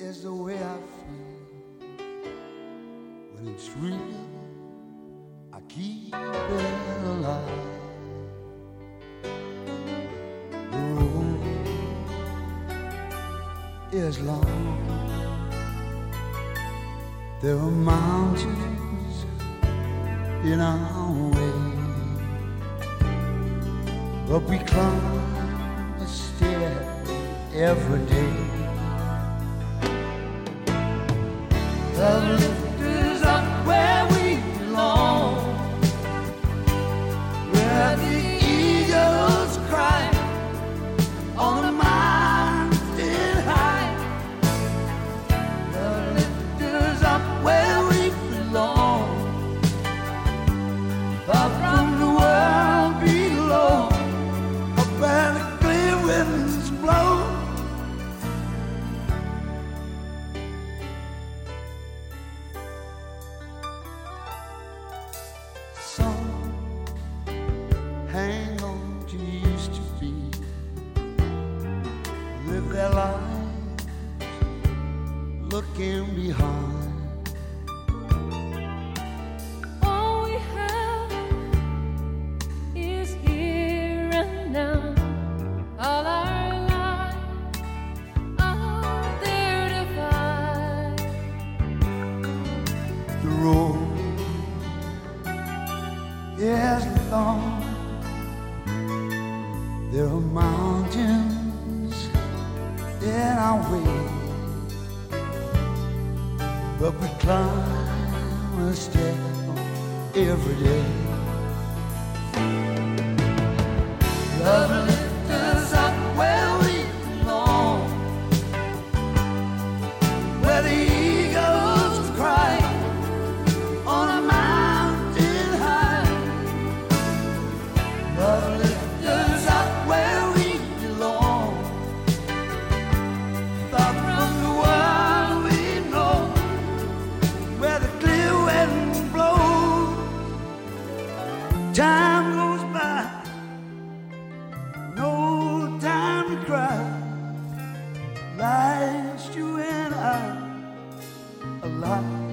is the way I feel. When it's real, I keep it alive. The road is long. There are mountains in our way, but we climb a stair every day. The lift is up where we belong, where the eagles cry on a mountain high. The lift is up where we belong, far from the world below, up where the clear winds blow. Hang on to used to be, live their lives looking behind. All we have is here and now. All our lives are there to find. The road is long. There are mountains in our way, but we climb a step every day. Love lifts us up where we belong, where the eagles cry on a mountain high. Love lifts us up where we belong, far from the world we know, where the clear winds blow. Time goes by, no time to cry. Life's you and I alive.